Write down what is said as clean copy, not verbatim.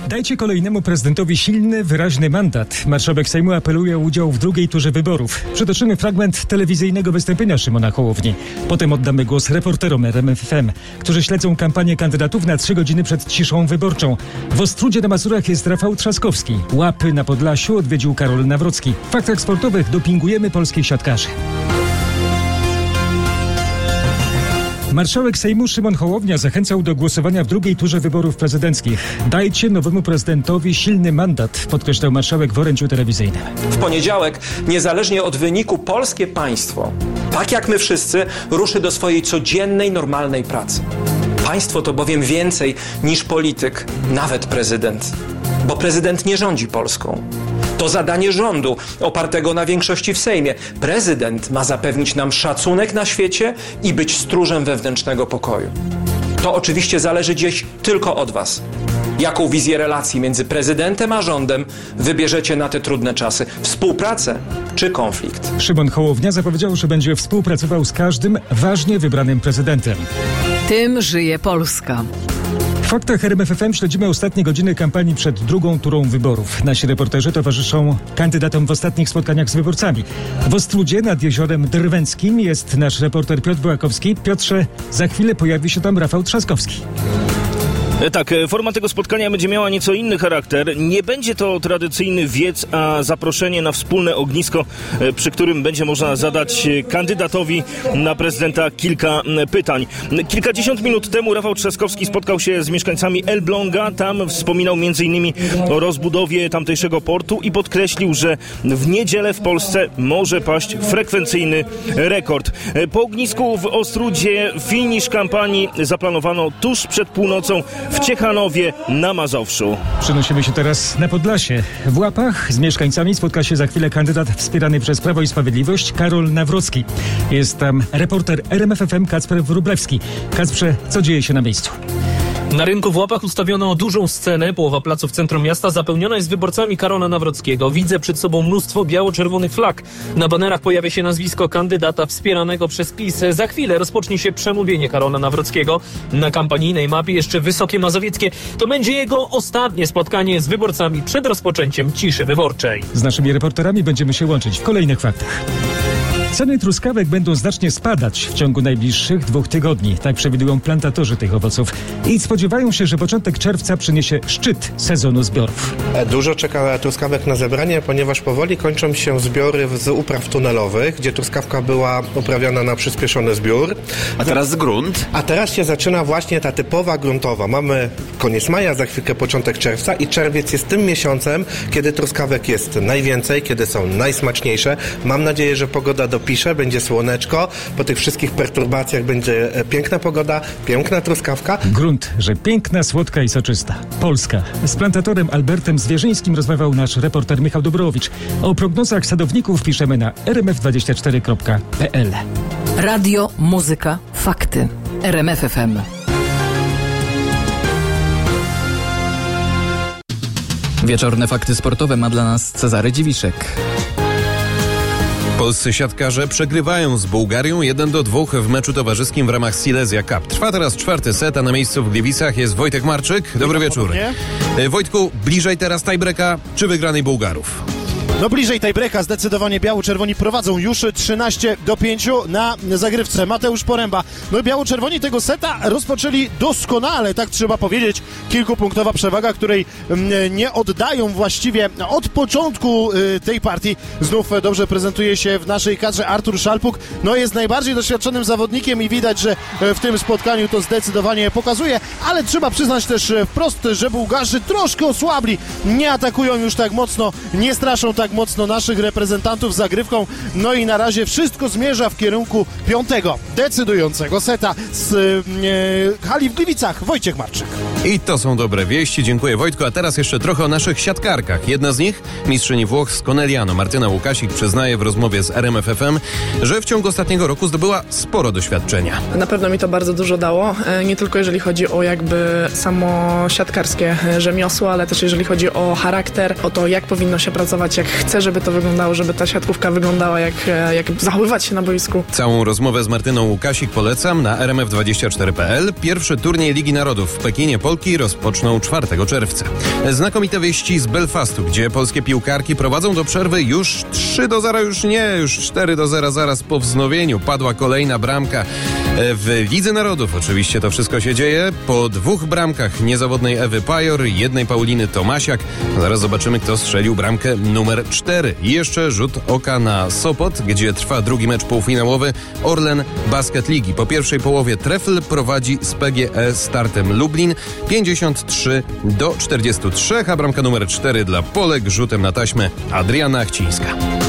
Dajcie kolejnemu prezydentowi silny, wyraźny mandat. Marszałek Sejmu apeluje o udział w drugiej turze wyborów. Przytoczymy fragment telewizyjnego wystąpienia Szymona Hołowni. Potem oddamy głos reporterom RMF FM, którzy śledzą kampanię kandydatów na 3 godziny przed ciszą wyborczą. W Ostródzie na Mazurach jest Rafał Trzaskowski. Łapy na Podlasiu odwiedził Karol Nawrocki. W faktach sportowych dopingujemy polskich siatkarzy. Marszałek Sejmu Szymon Hołownia zachęcał do głosowania w drugiej turze wyborów prezydenckich. Dajcie nowemu prezydentowi silny mandat, podkreślał marszałek w orędziu telewizyjnym. W poniedziałek, niezależnie od wyniku, polskie państwo, tak jak my wszyscy, ruszy do swojej codziennej, normalnej pracy. Państwo to bowiem więcej niż polityk, nawet prezydent. Bo prezydent nie rządzi Polską. To zadanie rządu, opartego na większości w Sejmie. Prezydent ma zapewnić nam szacunek na świecie i być stróżem wewnętrznego pokoju. To oczywiście zależy dziś tylko od was. Jaką wizję relacji między prezydentem a rządem wybierzecie na te trudne czasy? Współpracę czy konflikt? Szymon Hołownia zapowiedział, że będzie współpracował z każdym ważnie wybranym prezydentem. Tym żyje Polska. W faktach RMF FM śledzimy ostatnie godziny kampanii przed drugą turą wyborów. Nasi reporterzy towarzyszą kandydatom w ostatnich spotkaniach z wyborcami. W Ostródzie nad jeziorem Drwęckim jest nasz reporter Piotr Byłakowski. Piotrze, za chwilę pojawi się tam Rafał Trzaskowski. Tak, forma tego spotkania będzie miała nieco inny charakter. Nie będzie to tradycyjny wiec, a zaproszenie na wspólne ognisko, przy którym będzie można zadać kandydatowi na prezydenta kilka pytań. Kilkadziesiąt minut temu Rafał Trzaskowski spotkał się z mieszkańcami Elbląga. Tam wspominał m.in. o rozbudowie tamtejszego portu i podkreślił, że w niedzielę w Polsce może paść frekwencyjny rekord. Po ognisku w Ostródzie finisz kampanii zaplanowano tuż przed północą w Ciechanowie na Mazowszu. Przenosimy się teraz na Podlasie. W Łapach z mieszkańcami spotka się za chwilę kandydat wspierany przez Prawo i Sprawiedliwość Karol Nawrocki. Jest tam reporter RMF FM Kacper Wróblewski. Kacprze, co dzieje się na miejscu? Na rynku w Łapach ustawiono dużą scenę. Połowa placu w centrum miasta zapełniona jest wyborcami Karola Nawrockiego. Widzę przed sobą mnóstwo biało-czerwonych flag. Na banerach pojawia się nazwisko kandydata wspieranego przez PiS. Za chwilę rozpocznie się przemówienie Karola Nawrockiego. Na kampanijnej mapie jeszcze Wysokie Mazowieckie. To będzie jego ostatnie spotkanie z wyborcami przed rozpoczęciem ciszy wyborczej. Z naszymi reporterami będziemy się łączyć w kolejnych faktach. Ceny truskawek będą znacznie spadać w ciągu najbliższych 2 tygodni. Tak przewidują plantatorzy tych owoców. I spodziewają się, że początek czerwca przyniesie szczyt sezonu zbiorów. Dużo czeka truskawek na zebranie, ponieważ powoli kończą się zbiory z upraw tunelowych, gdzie truskawka była uprawiana na przyspieszony zbiór. A teraz grunt? A teraz się zaczyna właśnie ta typowa gruntowa. Mamy koniec maja, za chwilkę początek czerwca i czerwiec jest tym miesiącem, kiedy truskawek jest najwięcej, kiedy są najsmaczniejsze. Mam nadzieję, że pogoda dopisze, będzie słoneczko, po tych wszystkich perturbacjach będzie piękna pogoda, piękna truskawka. Grunt, że piękna, słodka i soczysta. Polska. Z plantatorem Albertem Zwierzyńskim rozmawiał nasz reporter Michał Dobrowicz. O prognozach sadowników piszemy na rmf24.pl. Radio, muzyka, fakty. RMF FM. Wieczorne fakty sportowe ma dla nas Cezary Dziwiszek. Polscy siatkarze przegrywają z Bułgarią 1-2 w meczu towarzyskim w ramach Silesia Cup. Trwa teraz 4. set, a na miejscu w Gliwicach jest Wojtek Marczyk. Dobry wieczór. Wojtku, bliżej teraz tiebreaka czy wygranej Bułgarów? No bliżej tiebreaka, zdecydowanie biało-czerwoni prowadzą już 13-5 na zagrywce. Mateusz Poręba. No i biało-czerwoni tego seta rozpoczęli doskonale, tak trzeba powiedzieć. Kilkupunktowa przewaga, której nie oddają właściwie od początku tej partii. Znów dobrze prezentuje się w naszej kadrze Artur Szalpuk. No jest najbardziej doświadczonym zawodnikiem i widać, że w tym spotkaniu to zdecydowanie pokazuje, ale trzeba przyznać też wprost, że Bułgarzy troszkę osłabli. Nie atakują już tak mocno, nie straszą tak mocno naszych reprezentantów zagrywką. No i na razie wszystko zmierza w kierunku 5. decydującego seta z hali w Gliwicach. Wojciech Marczyk. I to są dobre wieści. Dziękuję, Wojtku. A teraz jeszcze trochę o naszych siatkarkach. Jedna z nich, mistrzyni Włoch z Conegliano, Martyna Łukasik, przyznaje w rozmowie z RMF FM, że w ciągu ostatniego roku zdobyła sporo doświadczenia. Na pewno mi to bardzo dużo dało. Nie tylko jeżeli chodzi o jakby samo siatkarskie rzemiosło, ale też jeżeli chodzi o charakter, o to, jak powinno się pracować, jak chcę, żeby to wyglądało, żeby ta siatkówka wyglądała, jak zachowywać się na boisku. Całą rozmowę z Martyną Łukasik polecam na rmf24.pl. Pierwszy turniej Ligi Narodów w Pekinie Polki rozpoczną 4 czerwca. Znakomite wieści z Belfastu, gdzie polskie piłkarki prowadzą do przerwy już 3-0, już 4-0 zaraz po wznowieniu. Padła kolejna bramka w Lidze Narodów. Oczywiście to wszystko się dzieje po 2 bramkach niezawodnej Ewy Pajor, jednej Pauliny Tomasiak. Zaraz zobaczymy, kto strzelił bramkę numer 4. I jeszcze rzut oka na Sopot, gdzie trwa drugi mecz półfinałowy Orlen Basket Ligi. Po pierwszej połowie Trefl prowadzi z PGE Startem Lublin 53-43, a bramka numer 4 dla Polek rzutem na taśmę Adriana Achcińska.